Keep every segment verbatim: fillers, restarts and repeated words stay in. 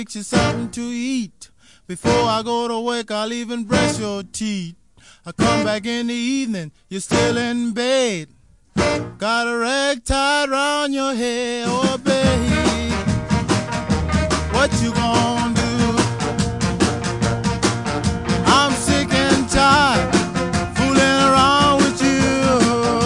fix you something to eat. Before I go to work, I'll even brush your teeth. I come back in the evening, you're still in bed. Got a rag tied round your head, oh babe. What you gonna do? I'm sick and tired fooling around with you.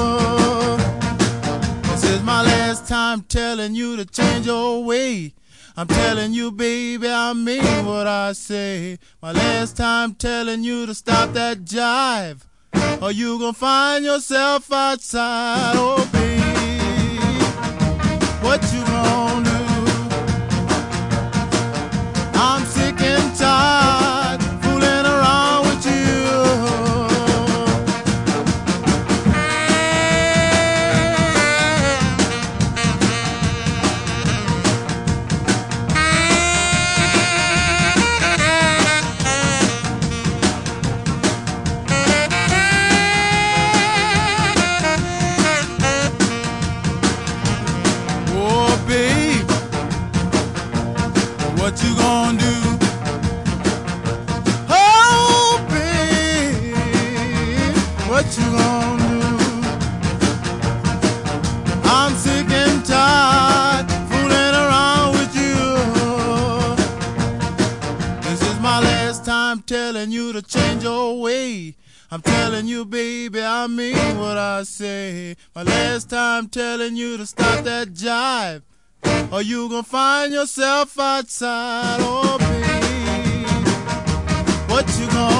This is my last time telling you to change your way. I'm telling you, baby, I mean what I say. My last time telling you to stop that jive, or you gon' find yourself outside, oh babe. What you gon' do? I'm sick and tired fooling around with you. What you gonna do? Oh, babe, what you gonna do? I'm sick and tired fooling around with you. This is my last time telling you to change your way. I'm telling you, baby, I mean what I say. My last time telling you to stop that jive, or you gon' find yourself outside, oh babe. What you gonna